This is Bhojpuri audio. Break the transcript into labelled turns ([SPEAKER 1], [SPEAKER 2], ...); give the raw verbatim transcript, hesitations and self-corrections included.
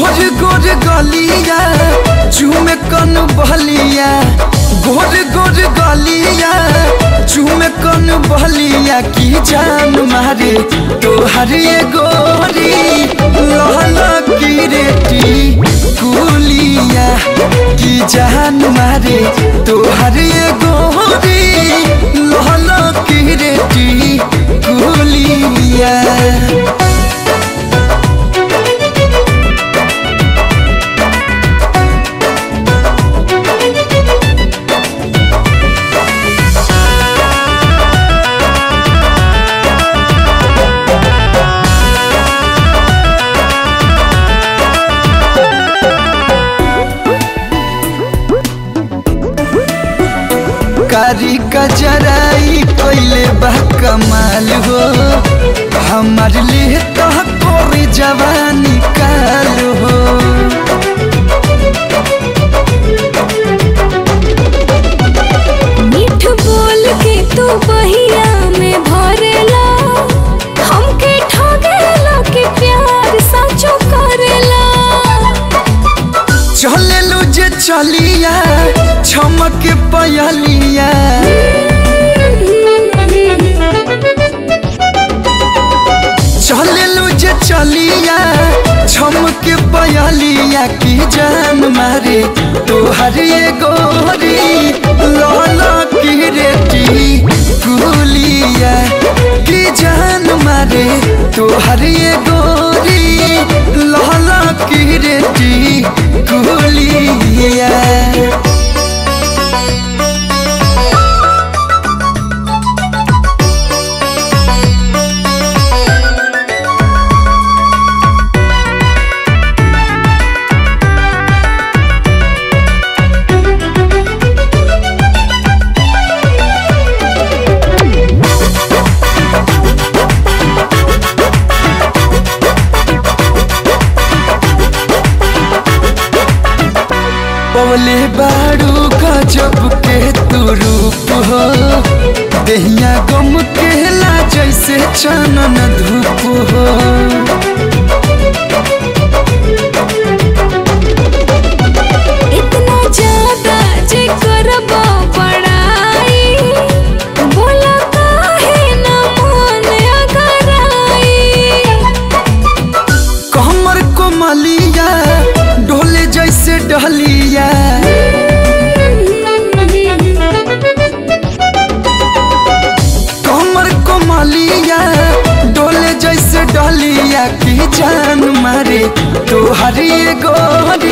[SPEAKER 1] गोर गोर गलिया चूमे कन बहलिया गोर गोर गलिया चूमे कन बहलिया की जान मारे तोहर ये गोरी लहला की रेटी कुलिया की जान मारे तोहर ये गोरी लहला की रेटी कुलिया। कारी कजराई कोइले बा कमाल हो हमार लिए तो कोरी जवानी काल हो।
[SPEAKER 2] मीठ बोल के तू बहिया में भरेला हमके ठगेला के प्यार सचो करेला।
[SPEAKER 1] चले लो जे चलिया छमक पयलिया चले लो जे चलिया छमक पयलिया की जान मारे तोहर ये गोरी लहला की रेटी कुलिया की जान मारे तोहर ये गोरी लहला की रेटी कुलिया। पवले बाड़ू गजब के तू रूप हो देहिया गम केला जैसे चानन धूप हो।
[SPEAKER 2] इतना ज्यादा जे करबा पढ़ाई बोला काहे न मन अगराई।
[SPEAKER 1] कमर को मलिया ढोले जैसे डहलिया कमर को मलिया डोले जैसे डहलिया की जान मारे तोहर ये गोरी